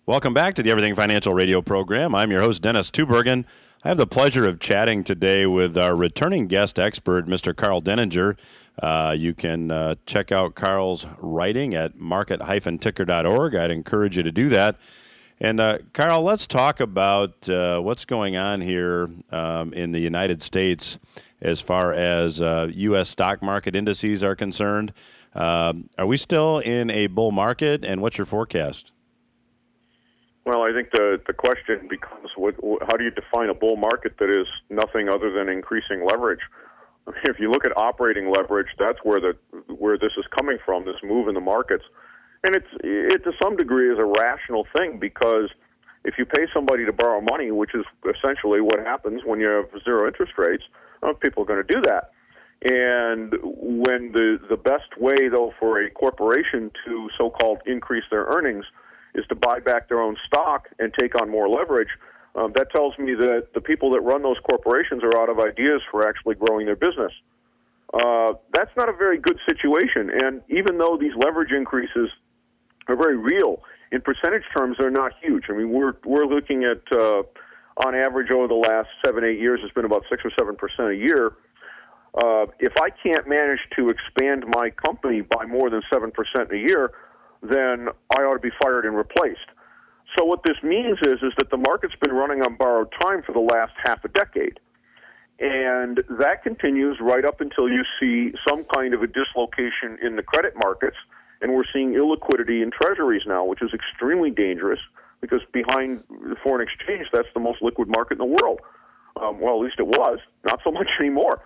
Welcome back to the Everything Financial Radio program. I'm your host, Dennis Tubbergen. I have the pleasure of chatting today with our returning guest expert, Mr. Karl Denninger. You can check out Karl's writing at market-ticker.org. I'd encourage you to do that. And Karl, let's talk about what's going on here in the United States as far as U.S. stock market indices are concerned. Are we still in a bull market, and what's your forecast? Well, I think the question becomes, how do you define a bull market that is nothing other than increasing leverage? I mean, if you look at operating leverage, that's where this is coming from, this move in the markets. And it to some degree is a rational thing, because if you pay somebody to borrow money, which is essentially what happens when you have zero interest rates, people are going to do that. And when the best way, though, for a corporation to so-called increase their earnings is to buy back their own stock and take on more leverage, that tells me that the people that run those corporations are out of ideas for actually growing their business. That's not a very good situation. And even though these leverage increases are very real, in percentage terms, they're not huge. I mean, we're looking at, on average, over the last 7-8 years, it's been about 6 or 7% a year. If I can't manage to expand my company by more than 7% a year, then I ought to be fired and replaced. So what this means is that the market's been running on borrowed time for the last half a decade. And that continues right up until you see some kind of a dislocation in the credit markets. And we're seeing illiquidity in treasuries now, which is extremely dangerous, because behind the foreign exchange, that's the most liquid market in the world. Well, at least it was, not so much anymore.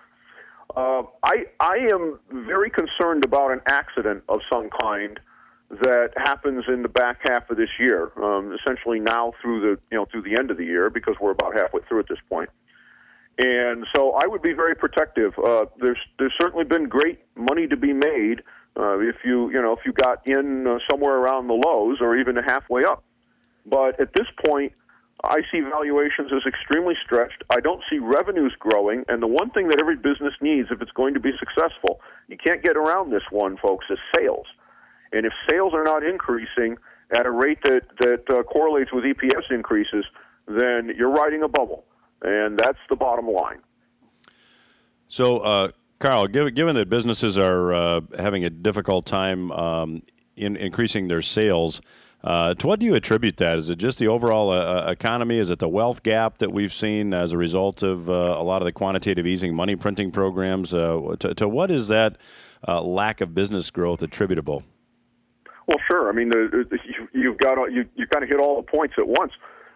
I am very concerned about an accident of some kind that happens in the back half of this year, essentially now through the end of the year, because we're about halfway through at this point. And so I would be very protective. There's certainly been great money to be made if you got in somewhere around the lows or even halfway up. But at this point, I see valuations as extremely stretched. I don't see revenues growing. And the one thing that every business needs, if it's going to be successful, you can't get around this one, folks, is sales. And if sales are not increasing at a rate that correlates with EPS increases, then you're riding a bubble. And that's the bottom line. So, Karl, given that businesses are having a difficult time in increasing their sales, to what do you attribute that? Is it just the overall economy? Is it the wealth gap that we've seen as a result of a lot of the quantitative easing money printing programs? To what is that lack of business growth attributable? Well, sure. I mean, you kind of hit all the points at once.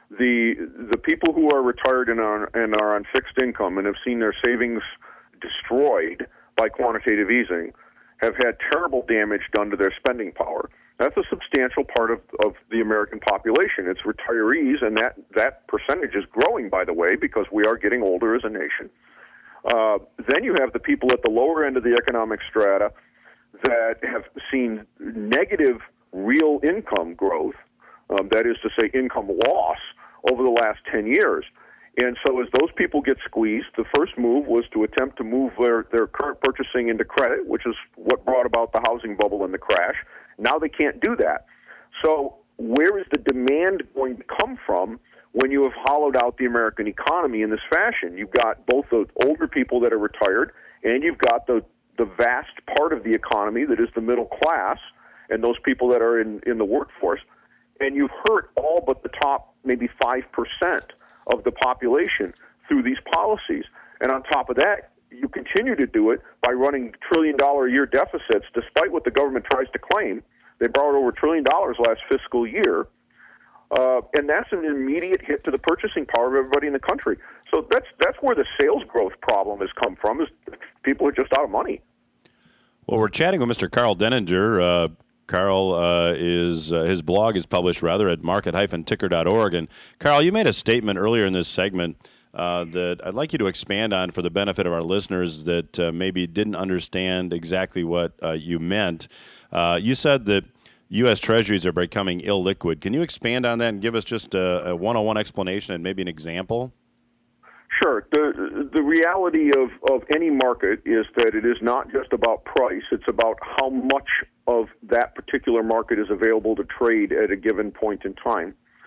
The people who are retired and are on fixed income and have seen their savings destroyed by quantitative easing have had terrible damage done to their spending power. That's a substantial part of the American population. It's retirees, and that percentage is growing, by the way, because we are getting older as a nation. Then you have the people at the lower end of the economic strata that have seen negative real income growth, that is to say income loss, over the last 10 years. And so as those people get squeezed, the first move was to attempt to move their current purchasing into credit, which is what brought about the housing bubble and the crash. Now they can't do that. So where is the demand going to come from when you have hollowed out the American economy in this fashion? You've got both the older people that are retired, and you've got the vast part of the economy that is the middle class and those people that are in the workforce. And you've hurt all but the top maybe 5% of the population through these policies. And on top of that, you continue to do it by running trillion-dollar-a-year deficits, despite what the government tries to claim. They borrowed over $1 trillion last fiscal year. And that's an immediate hit to the purchasing power of everybody in the country. So that's where the sales growth problem has come from, is people are just out of money. Well, we're chatting with Mr. Karl Denninger. Karl his blog is published at market-ticker.org. And Karl, you made a statement earlier in this segment that I'd like you to expand on for the benefit of our listeners that maybe didn't understand exactly what you meant. You said that U.S. Treasuries are becoming illiquid. Can you expand on that and give us just a one-on-one explanation and maybe an example? Sure. The reality of any market is that it is not just about price. It's about how much of that particular market is available to trade at a given point in time.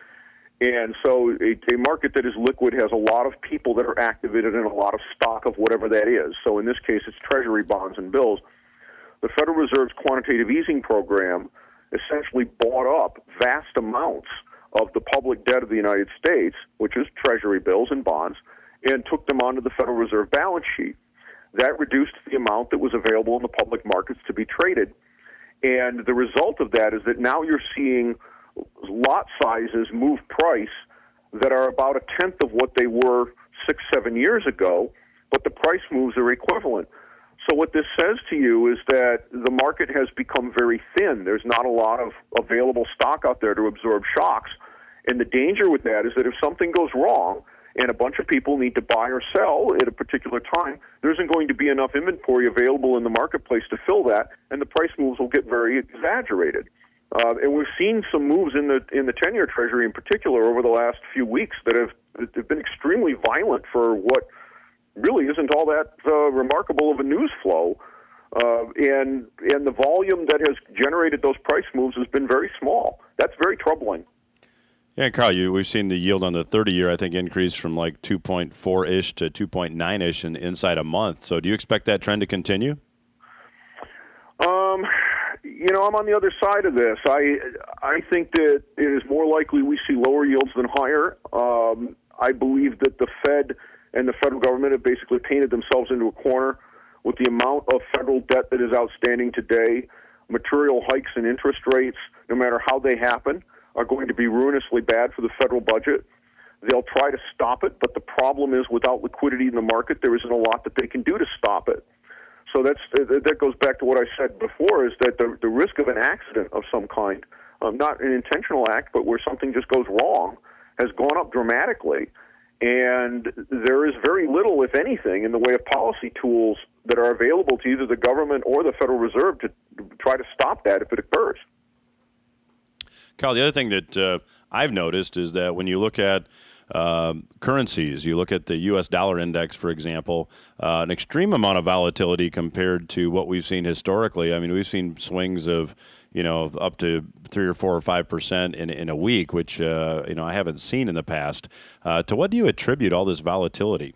And so a market that is liquid has a lot of people that are active in it and a lot of stock of whatever that is. So in this case, it's Treasury bonds and bills. The Federal Reserve's quantitative easing program essentially bought up vast amounts of the public debt of the United States, which is Treasury bills and bonds, and took them onto the Federal Reserve balance sheet. That reduced the amount that was available in the public markets to be traded. And the result of that is that now you're seeing lot sizes move price that are about a tenth of what they were 6-7 years ago, but the price moves are equivalent. So what this says to you is that the market has become very thin. There's not a lot of available stock out there to absorb shocks. And the danger with that is that if something goes wrong and a bunch of people need to buy or sell at a particular time, there isn't going to be enough inventory available in the marketplace to fill that, and the price moves will get very exaggerated. And we've seen some moves in the 10-year Treasury in particular over the last few weeks that have been extremely violent for what really isn't all that remarkable of a news flow. And the volume that has generated those price moves has been very small. That's very troubling. Yeah, and Carl, we've seen the yield on the 30-year, I think, increase from like 2.4-ish to 2.9-ish inside a month. So do you expect that trend to continue? I'm on the other side of this. I think that it is more likely we see lower yields than higher. I believe that the Fed and the federal government have basically painted themselves into a corner with the amount of federal debt that is outstanding today. Material hikes in interest rates, no matter how they happen, are going to be ruinously bad for the federal budget. They'll try to stop it, but the problem is without liquidity in the market, there isn't a lot that they can do to stop it. So that goes back to what I said before, is that the risk of an accident of some kind, not an intentional act, but where something just goes wrong, has gone up dramatically. And there is very little, if anything, in the way of policy tools that are available to either the government or the Federal Reserve to try to stop that if it occurs. Carl, the other thing that I've noticed is that when you look at currencies, you look at the U.S. dollar index, for example, an extreme amount of volatility compared to what we've seen historically. I mean, we've seen swings of, up to 3 or 4 or 5% in a week, which, I haven't seen in the past. To what do you attribute all this volatility?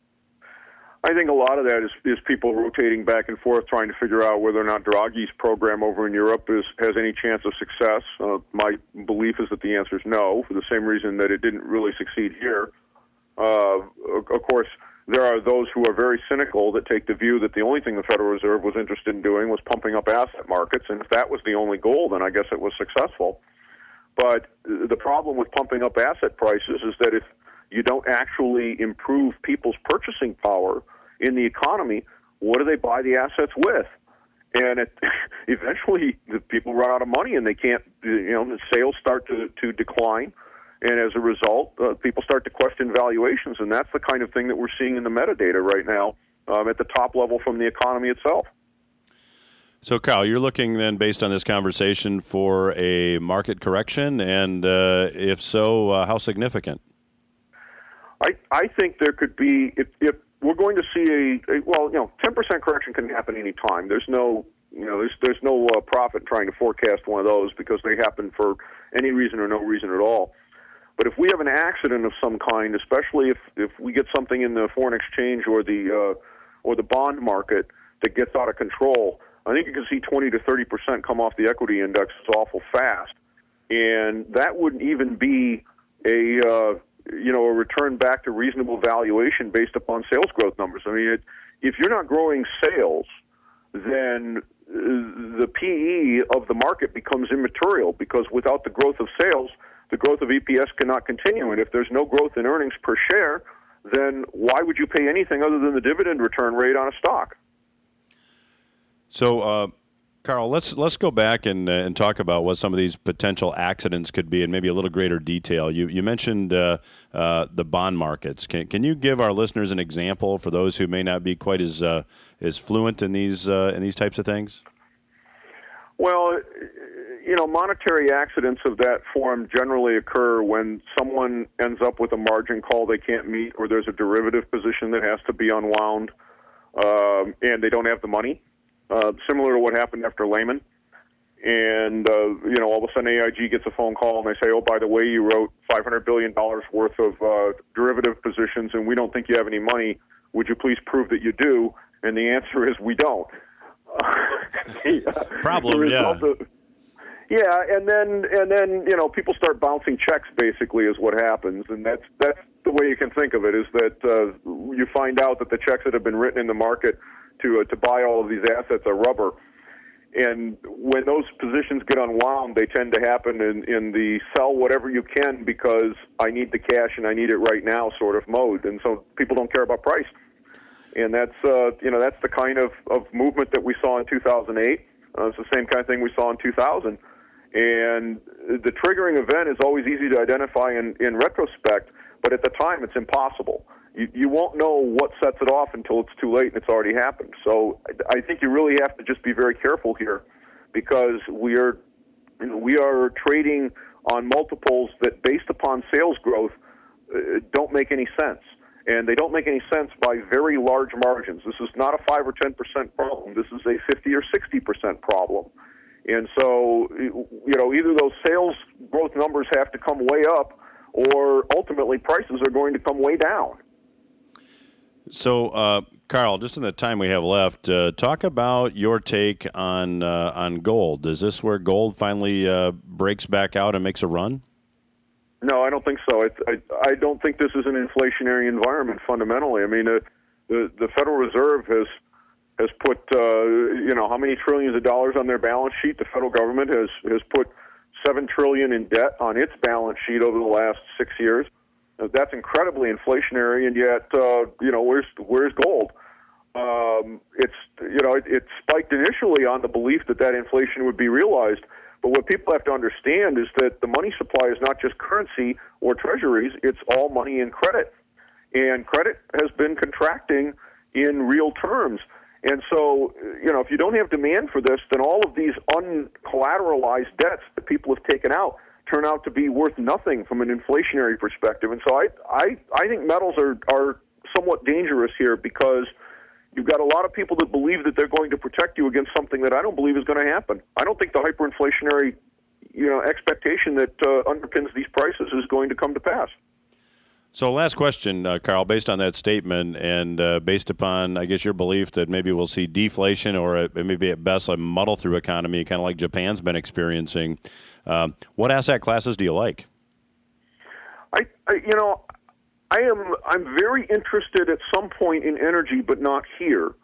I think a lot of that is people rotating back and forth trying to figure out whether or not Draghi's program over in Europe has any chance of success. My belief is that the answer is no, for the same reason that it didn't really succeed here. Of course, there are those who are very cynical that take the view that the only thing the Federal Reserve was interested in doing was pumping up asset markets, and if that was the only goal, then I guess it was successful. But the problem with pumping up asset prices is that if you don't actually improve people's purchasing power in the economy, what do they buy the assets with? And eventually the people run out of money and they can't, the sales start to decline. And as a result, people start to question valuations. And that's the kind of thing that we're seeing in the metadata right now at the top level from the economy itself. So, Kyle, you're looking then, based on this conversation, for a market correction. And if so, how significant? I think there could be, if we're going to see 10% correction can happen any time. There's no profit trying to forecast one of those because they happen for any reason or no reason at all. But if we have an accident of some kind, especially if we get something in the foreign exchange or the bond market that gets out of control, I think you can see 20 to 30% come off the equity index. It's awful fast, and that wouldn't even be a return back to reasonable valuation based upon sales growth numbers. I mean, if you're not growing sales, then the PE of the market becomes immaterial, because without the growth of sales, the growth of EPS cannot continue. And if there's no growth in earnings per share, then why would you pay anything other than the dividend return rate on a stock? So, Carl, let's go back and talk about what some of these potential accidents could be in maybe a little greater detail. You mentioned the bond markets. Can you give our listeners an example for those who may not be quite as fluent in these types of things? Well, monetary accidents of that form generally occur when someone ends up with a margin call they can't meet, or there's a derivative position that has to be unwound, and they don't have the money. Similar to what happened after Lehman. and all of a sudden AIG gets a phone call and they say, oh, by the way, you wrote $500 billion worth of derivative positions, and we don't think you have any money. Would you please prove that you do? And the answer is we don't. Problem, yeah. Yeah, and then people start bouncing checks. Basically, is what happens, and that's the way you can think of it. Is that you find out that the checks that have been written in the market to buy all of these assets are rubber, and when those positions get unwound, they tend to happen in the sell whatever you can because I need the cash and I need it right now sort of mode, and so people don't care about price, and that's that's the kind of movement that we saw in 2008. It's the same kind of thing we saw in 2000. And the triggering event is always easy to identify in retrospect, but at the time it's impossible. You won't know what sets it off until it's too late and it's already happened. So I think you really have to just be very careful here, because we are trading on multiples that, based upon sales growth, don't make any sense. And they don't make any sense by very large margins. This is not a 5 or 10% problem. This is a 50 or 60% problem. And so, either those sales growth numbers have to come way up, or ultimately prices are going to come way down. So, Carl, just in the time we have left, talk about your take on gold. Is this where gold finally breaks back out and makes a run? No, I don't think so. I don't think this is an inflationary environment fundamentally. I mean, the Federal Reserve has put how many trillions of dollars on their balance sheet. The federal government has put $7 trillion in debt on its balance sheet over the last 6 years. That's incredibly inflationary, and yet where's gold? It spiked initially on the belief that inflation would be realized. But what people have to understand is that the money supply is not just currency or treasuries; it's all money and credit, and credit has been contracting in real terms. And so, if you don't have demand for this, then all of these uncollateralized debts that people have taken out turn out to be worth nothing from an inflationary perspective. And so I think metals are somewhat dangerous here, because you've got a lot of people that believe that they're going to protect you against something that I don't believe is going to happen. I don't think the hyperinflationary expectation that underpins these prices is going to come to pass. So last question, Carl, based on that statement and based upon, I guess, your belief that maybe we'll see deflation or maybe at best a muddle-through economy, kind of like Japan's been experiencing, what asset classes do you like? I'm very interested at some point in energy, but not here.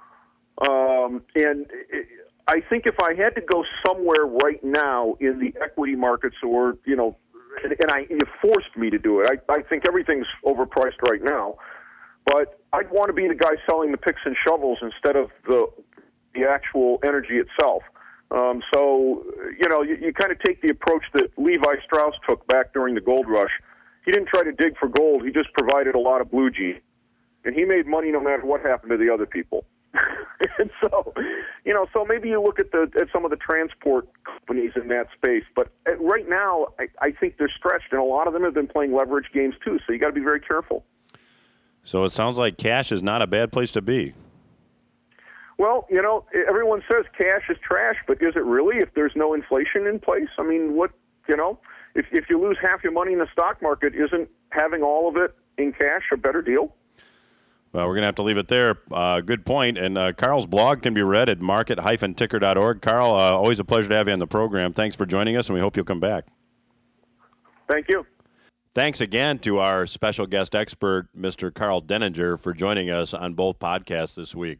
And I think if I had to go somewhere right now in the equity markets, or you forced me to do it. I think everything's overpriced right now, but I'd want to be the guy selling the picks and shovels instead of the actual energy itself. So you kind of take the approach that Levi Strauss took back during the gold rush. He didn't try to dig for gold. He just provided a lot of blue jeans, and he made money no matter what happened to the other people. And so, so maybe you look at some of the transport companies in that space. But right now, I think they're stretched, and a lot of them have been playing leverage games too. So you got to be very careful. So it sounds like cash is not a bad place to be. Well, everyone says cash is trash, but is it really if there's no inflation in place? I mean, if you lose half your money in the stock market, isn't having all of it in cash a better deal? Well, we're going to have to leave it there. Good point. And Carl's blog can be read at market-ticker.org. Carl, always a pleasure to have you on the program. Thanks for joining us, and we hope you'll come back. Thank you. Thanks again to our special guest expert, Mr. Carl Denninger, for joining us on both podcasts this week.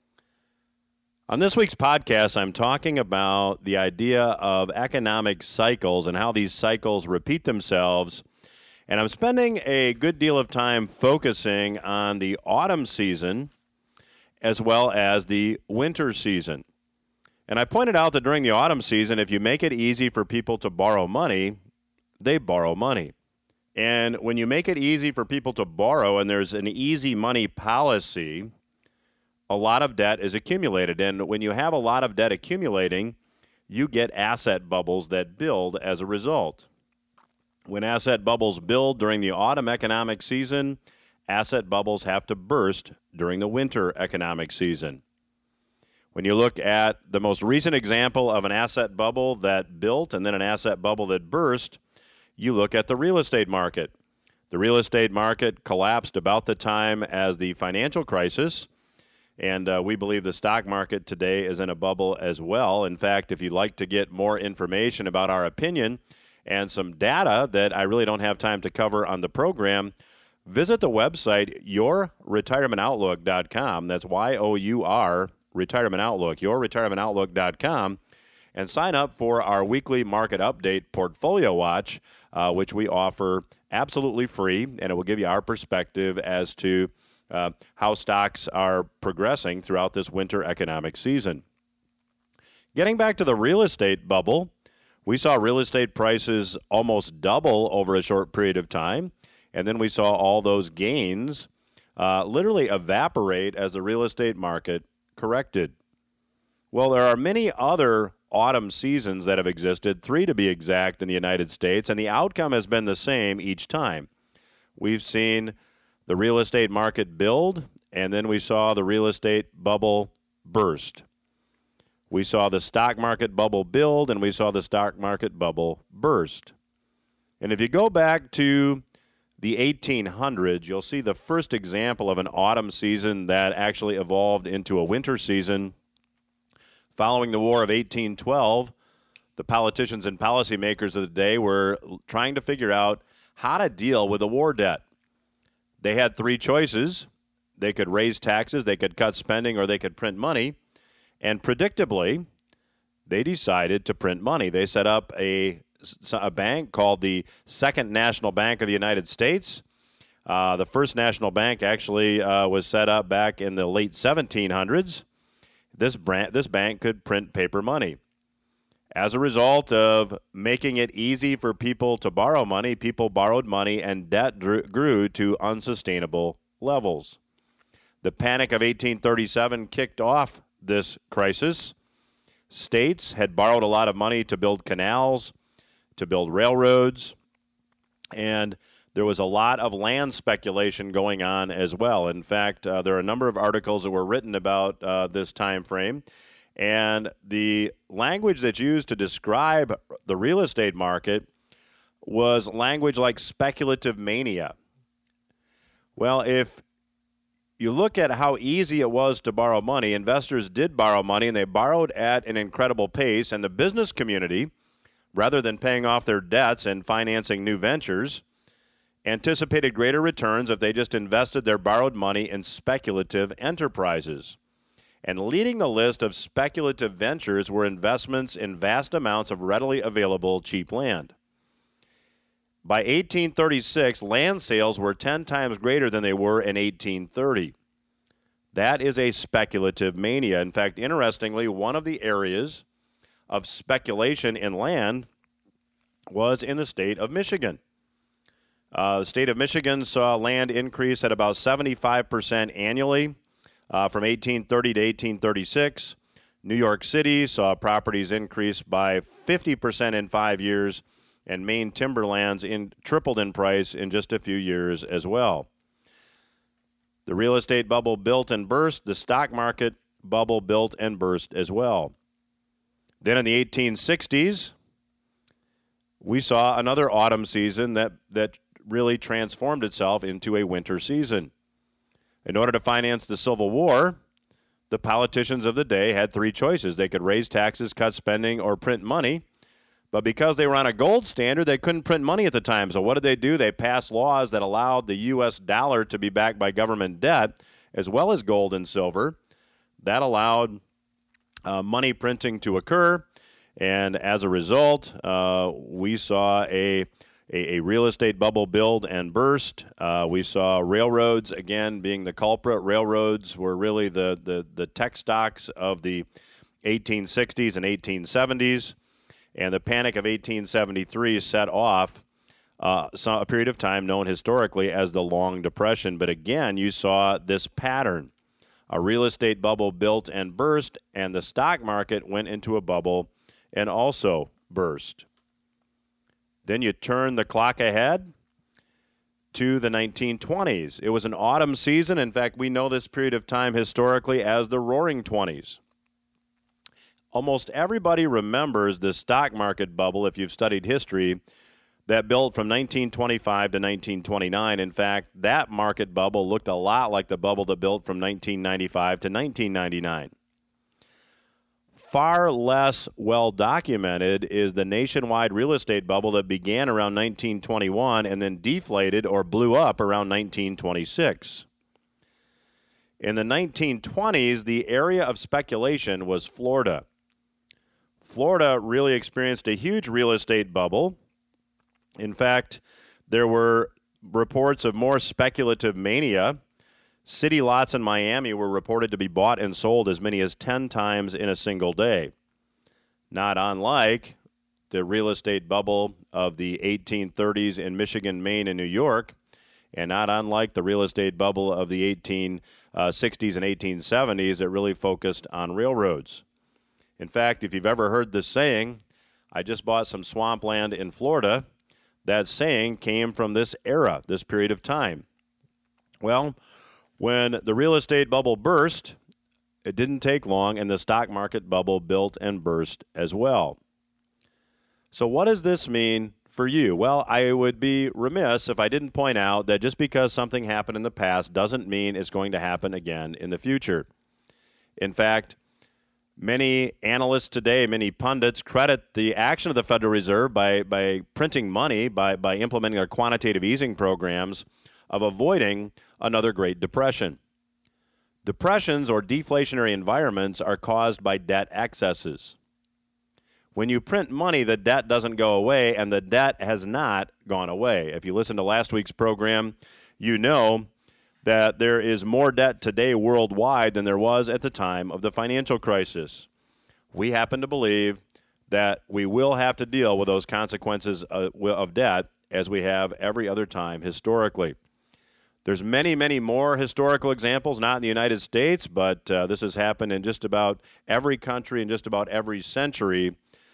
On this week's podcast, I'm talking about the idea of economic cycles and how these cycles repeat themselves. And I'm spending a good deal of time focusing on the autumn season as well as the winter season. And I pointed out that during the autumn season, if you make it easy for people to borrow money, they borrow money. And when you make it easy for people to borrow and there's an easy money policy, a lot of debt is accumulated. And when you have a lot of debt accumulating, you get asset bubbles that build as a result. When asset bubbles build during the autumn economic season, asset bubbles have to burst during the winter economic season. When you look at the most recent example of an asset bubble that built and then an asset bubble that burst, you look at the real estate market. The real estate market collapsed about the time as the financial crisis, and we believe the stock market today is in a bubble as well. In fact, if you'd like to get more information about our opinion and some data that I really don't have time to cover on the program, visit the website yourretirementoutlook.com. That's Y-O-U-R, Retirement Outlook, yourretirementoutlook.com, and sign up for our weekly market update Portfolio Watch, which we offer absolutely free, and it will give you our perspective as to how stocks are progressing throughout this winter economic season. Getting back to the real estate bubble, we saw real estate prices almost double over a short period of time, and then we saw all those gains literally evaporate as the real estate market corrected. Well, there are many other autumn seasons that have existed, 3 to be exact, in the United States, and the outcome has been the same each time. We've seen the real estate market build, and then we saw the real estate bubble burst. We saw the stock market bubble build, and we saw the stock market bubble burst. And if you go back to the 1800s, you'll see the first example of an autumn season that actually evolved into a winter season. Following the War of 1812, the politicians and policymakers of the day were trying to figure out how to deal with the war debt. They had 3 choices. They could raise taxes, they could cut spending, or they could print money. And predictably, they decided to print money. They set up a bank called the Second National Bank of the United States. The First National Bank actually was set up back in the late 1700s. This bank could print paper money. As a result of making it easy for people to borrow money, people borrowed money and debt grew to unsustainable levels. The Panic of 1837 kicked off this crisis. States had borrowed a lot of money to build canals, to build railroads, and there was a lot of land speculation going on as well. In fact, there are a number of articles that were written about this time frame, and the language that's used to describe the real estate market was language like speculative mania. Well, if you look at how easy it was to borrow money, investors did borrow money, and they borrowed at an incredible pace, and the business community, rather than paying off their debts and financing new ventures, anticipated greater returns if they just invested their borrowed money in speculative enterprises. And leading the list of speculative ventures were investments in vast amounts of readily available cheap land. By 1836, land sales were 10 times greater than they were in 1830. That is a speculative mania. In fact, interestingly, one of the areas of speculation in land was in the state of Michigan. The state of Michigan saw land increase at about 75% annually from 1830 to 1836. New York City saw properties increase by 50% in 5 years, and Maine timberlands tripled in price in just a few years as well. The real estate bubble built and burst. The stock market bubble built and burst as well. Then in the 1860s, we saw another autumn season that really transformed itself into a winter season. In order to finance the Civil War, the politicians of the day had 3 choices. They could raise taxes, cut spending, or print money. But because they were on a gold standard, they couldn't print money at the time. So what did they do? They passed laws that allowed the U.S. dollar to be backed by government debt, as well as gold and silver. That allowed money printing to occur. And as a result, we saw a real estate bubble build and burst. We saw railroads, again, being the culprit. Railroads were really the tech stocks of the 1860s and 1870s. And the Panic of 1873 set off a period of time known historically as the Long Depression. But again, you saw this pattern. A real estate bubble built and burst, and the stock market went into a bubble and also burst. Then you turn the clock ahead to the 1920s. It was an autumn season. In fact, we know this period of time historically as the Roaring Twenties. almost everybody remembers the stock market bubble, if you've studied history, that built from 1925 to 1929. In fact, that market bubble looked a lot like the bubble that built from 1995 to 1999. Far less well documented is the nationwide real estate bubble that began around 1921 and then deflated or blew up around 1926. In the 1920s, the area of speculation was Florida. Florida really experienced a huge real estate bubble. In fact, there were reports of more speculative mania. City lots in Miami were reported to be bought and sold as many as 10 times in a single day. Not unlike the real estate bubble of the 1830s in Michigan, Maine, and New York, and not unlike the real estate bubble of the 1860s and 1870s that really focused on railroads. In fact, if you've ever heard this saying, I just bought some swampland in Florida, that saying came from this era, this period of time. Well, when the real estate bubble burst, it didn't take long, and the stock market bubble built and burst as well. So what does this mean for you? Well, I would be remiss if I didn't point out that just because something happened in the past doesn't mean it's going to happen again in the future. In fact, many analysts today, many pundits credit the action of the Federal Reserve by printing money, by implementing their quantitative easing programs, of avoiding another Great Depression. Depressions or deflationary environments are caused by debt excesses. When you print money, the debt doesn't go away, and the debt has not gone away. If you listen to last week's program, you know that there is more debt today worldwide than there was at the time of the financial crisis. We happen to believe that we will have to deal with those consequences of debt as we have every other time historically. There's many, many more historical examples, not in the United States, but this has happened in just about every country and just about every century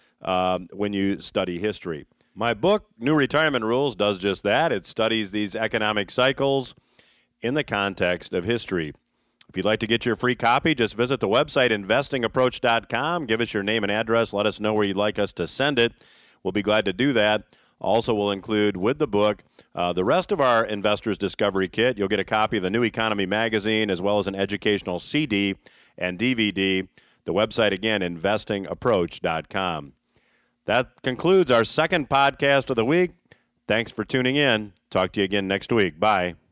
when you study history. My book, New Retirement Rules, does just that. It studies these economic cycles in the context of history. If you'd like to get your free copy, just visit the website investingapproach.com. Give us your name and address. Let us know where you'd like us to send it. We'll be glad to do that. Also, we'll include with the book the rest of our Investors Discovery Kit. You'll get a copy of the New Economy magazine as well as an educational CD and DVD. The website, again, investingapproach.com. That concludes our second podcast of the week. Thanks for tuning in. Talk to you again next week. Bye.